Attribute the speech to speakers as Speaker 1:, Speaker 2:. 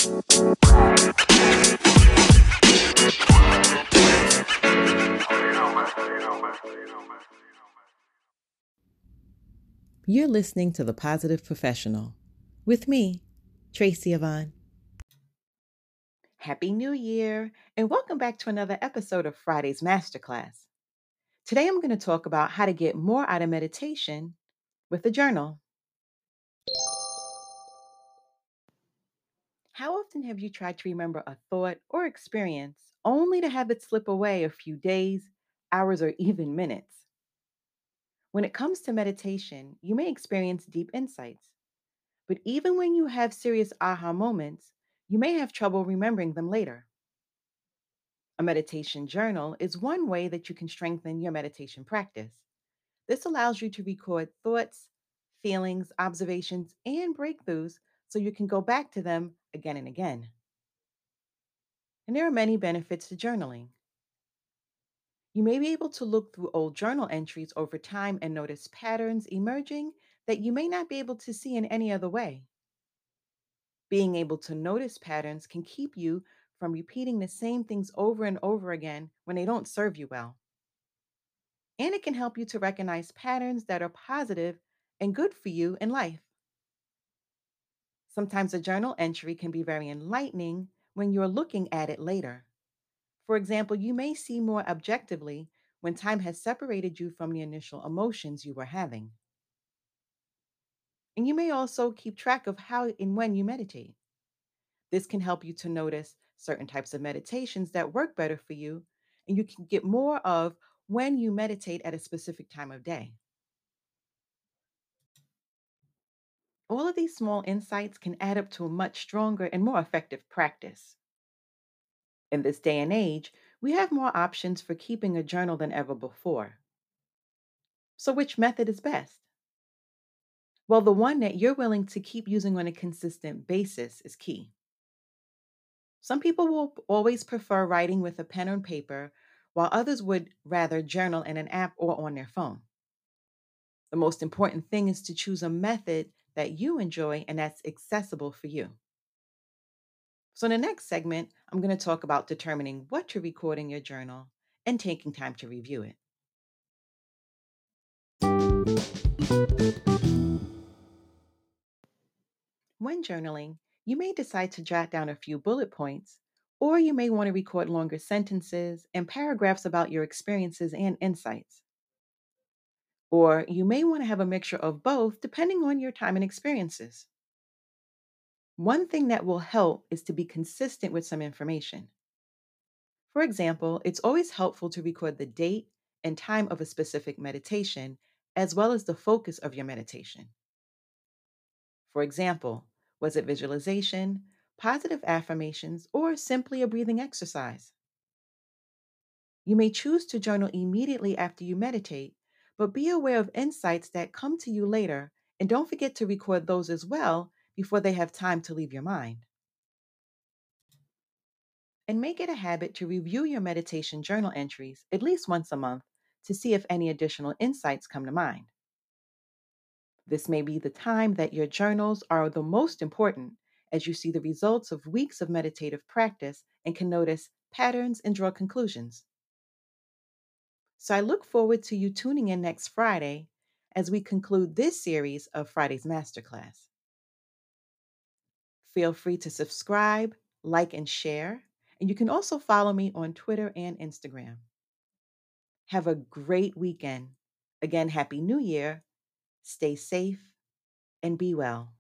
Speaker 1: You're listening to The Positive Professional with me, Tracy Yvonne. Happy New Year, and welcome back to another episode of Friday's Masterclass. Today I'm going to talk about how to get more out of meditation with a journal. How often have you tried to remember a thought or experience only to have it slip away a few days, hours, or even minutes? When it comes to meditation, you may experience deep insights, but even when you have serious aha moments, you may have trouble remembering them later. A meditation journal is one way that you can strengthen your meditation practice. This allows you to record thoughts, feelings, observations, and breakthroughs so you can go back to them again and again. And there are many benefits to journaling. You may be able to look through old journal entries over time and notice patterns emerging that you may not be able to see in any other way. Being able to notice patterns can keep you from repeating the same things over and over again when they don't serve you well. And it can help you to recognize patterns that are positive and good for you in life. Sometimes a journal entry can be very enlightening when you're looking at it later. For example, you may see more objectively when time has separated you from the initial emotions you were having. And you may also keep track of how and when you meditate. This can help you to notice certain types of meditations that work better for you, and you can get more of when you meditate at a specific time of day. All of these small insights can add up to a much stronger and more effective practice. In this day and age, we have more options for keeping a journal than ever before. So, which method is best? Well, the one that you're willing to keep using on a consistent basis is key. Some people will always prefer writing with a pen and paper, while others would rather journal in an app or on their phone. The most important thing is to choose a method that you enjoy and that's accessible for you. So, in the next segment, I'm going to talk about determining what to record in your journal and taking time to review it. When journaling, you may decide to jot down a few bullet points, or you may want to record longer sentences and paragraphs about your experiences and insights. Or you may want to have a mixture of both depending on your time and experiences. One thing that will help is to be consistent with some information. For example, it's always helpful to record the date and time of a specific meditation, as well as the focus of your meditation. For example, was it visualization, positive affirmations, or simply a breathing exercise? You may choose to journal immediately after you meditate, but be aware of insights that come to you later, and don't forget to record those as well before they have time to leave your mind. And make it a habit to review your meditation journal entries at least once a month to see if any additional insights come to mind. This may be the time that your journals are the most important as you see the results of weeks of meditative practice and can notice patterns and draw conclusions. So I look forward to you tuning in next Friday as we conclude this series of Friday's Masterclass. Feel free to subscribe, like, and share. And you can also follow me on Twitter and Instagram. Have a great weekend. Again, Happy New Year. Stay safe and be well.